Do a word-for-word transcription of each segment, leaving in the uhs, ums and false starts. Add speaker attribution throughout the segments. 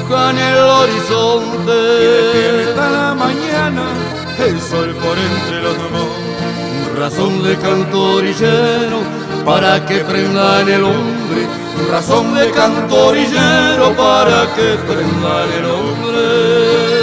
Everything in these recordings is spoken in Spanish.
Speaker 1: dibujan el horizonte.
Speaker 2: Y despierta la mañana el sol por entre los montes.
Speaker 1: Razón de cantorillero para que prenda en el hombre. Razón de cantorillero para que prenda en el hombre.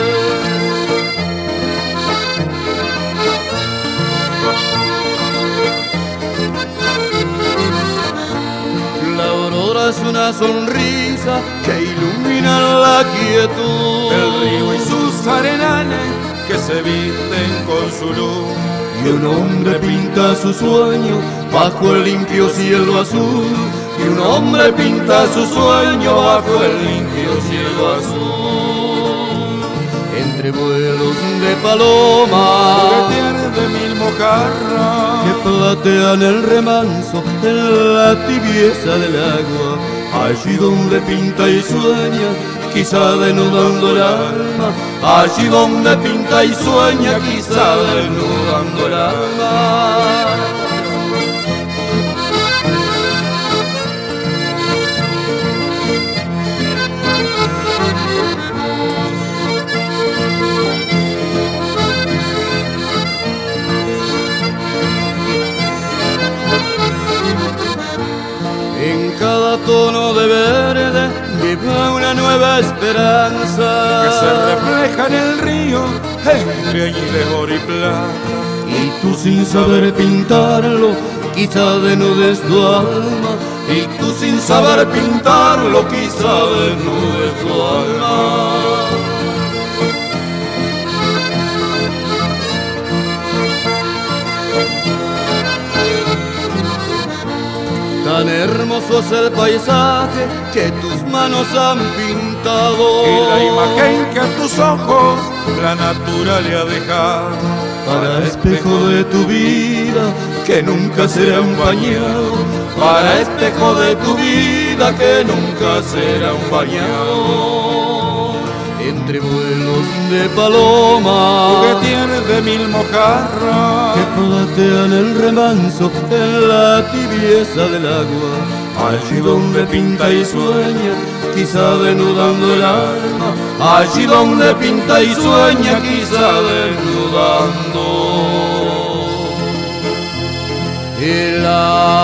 Speaker 1: Es una sonrisa que ilumina la quietud.
Speaker 2: El río y sus arenales que se visten con su luz.
Speaker 1: Y un hombre pinta su sueño bajo el limpio cielo azul. Y un hombre pinta su sueño bajo el limpio cielo azul. Entre vuelos de paloma,
Speaker 2: juguetear de mil mojarras
Speaker 1: que platean el remanso en la tibieza del agua. Allí donde pinta y sueña, quizá desnudando el alma. Allí donde pinta y sueña, quizá desnudando el alma. En cada tono de verde vibra una nueva esperanza
Speaker 2: que se refleja en el río entre añiles, oro y plata.
Speaker 1: Y tú sin saber pintarlo, quizá desnudes tu alma. Y tú sin saber pintarlo, quizá desnudes tu alma. Tan hermoso es el paisaje que tus manos han pintado.
Speaker 2: Y la imagen que a tus ojos la natura le ha dejado.
Speaker 1: Para espejo de tu vida que nunca será empañado. Para espejo de tu vida que nunca será empañado. Entre vuelos de paloma,
Speaker 2: juguetear de mil mojarras
Speaker 1: que platean el remanso en la tibieza del agua. Allí donde pinta y sueña, quizá desnudando el alma. Allí donde pinta y sueña, quizá desnudando el alma.